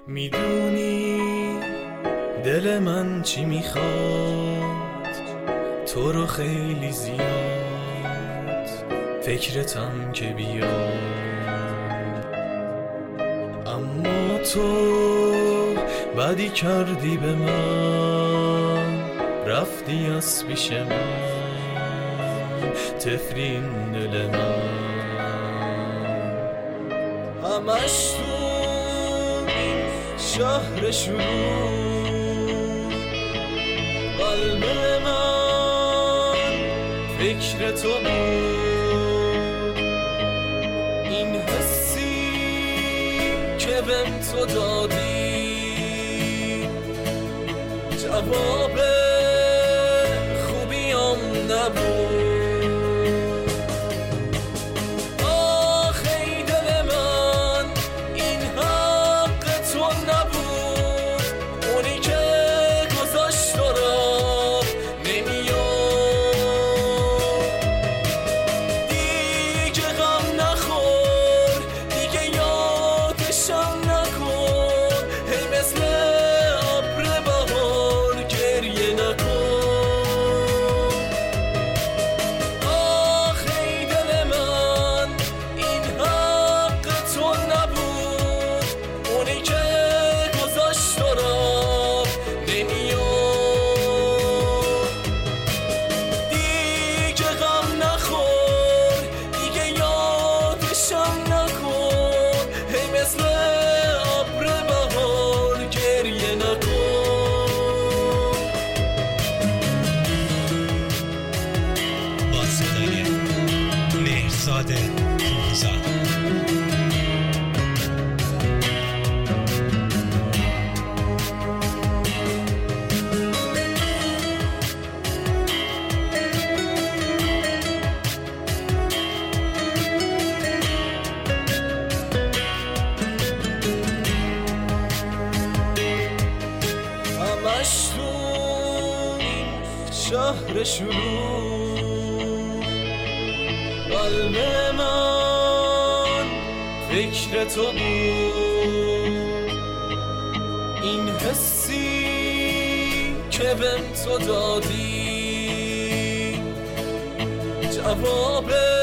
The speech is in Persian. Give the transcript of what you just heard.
میدونی دل من چی میخواد، تو رو خیلی زیاد فکرتم که بیاد، اما تو بدی کردی به من، رفتی از پیش من، تفرین دل من همش تو این شهر شروع، قلب من فکر تو بود، این حسی که بهم تو دادی جواب خوبیام نبود. همش تو این شهر شروع، قلب من فکر تو بود، این حسی که بهم تو دادی جواب